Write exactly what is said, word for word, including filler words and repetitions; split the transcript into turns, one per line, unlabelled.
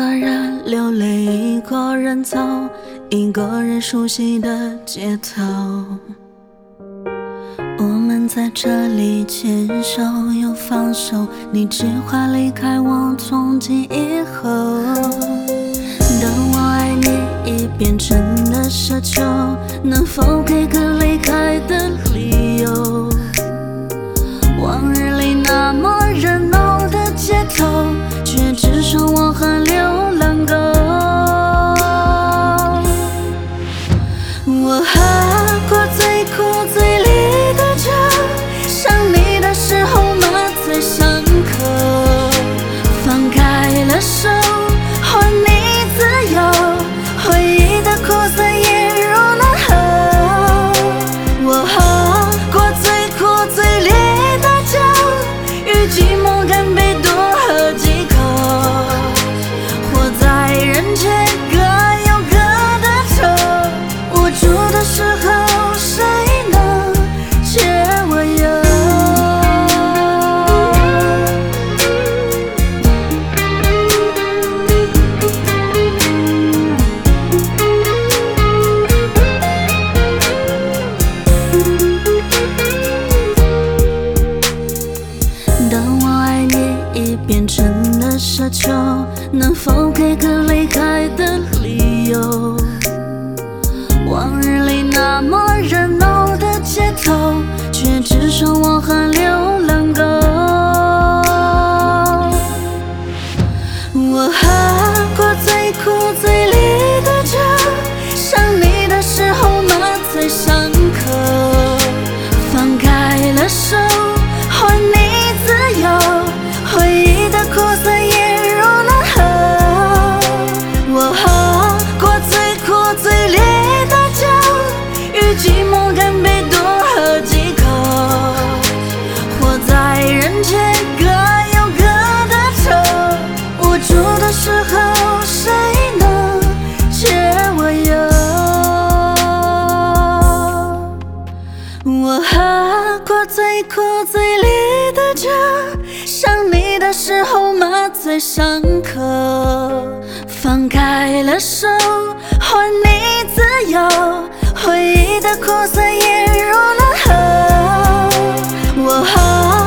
人流泪，一个人走，一个人熟悉的街头。我们在这里牵手又放手，你计划离开我从今以后。当我爱你已变成了奢求，能否给个离开的理由？往日里那么热闹的街头，却只剩我和流浪狗。我喝过最苦最烈的酒，想你的时候麻醉伤口，放开了手，还你自由，回忆的苦涩也如难喝。我喝过最苦最烈的酒，与寂寞干杯多喝几口，活在人间各有各的愁，无助的时候谁能解我忧？当我爱你已变成了奢求，能否给个离开的理由？往日里那么热闹的街头，却只剩我和流浪狗。我喝过最苦最烈的酒，想你的时候麻醉伤口，放开了手，还你自由，回忆的苦涩也如难喝。我喝过最苦最烈的酒，与寂寞干杯多喝几口，活在人间各有各的愁，无助的时候谁能解我忧？我喝过最苦最烈的酒，想你的时候麻醉伤口，放开了手，还你自由，回忆的苦涩也如难喝。我喝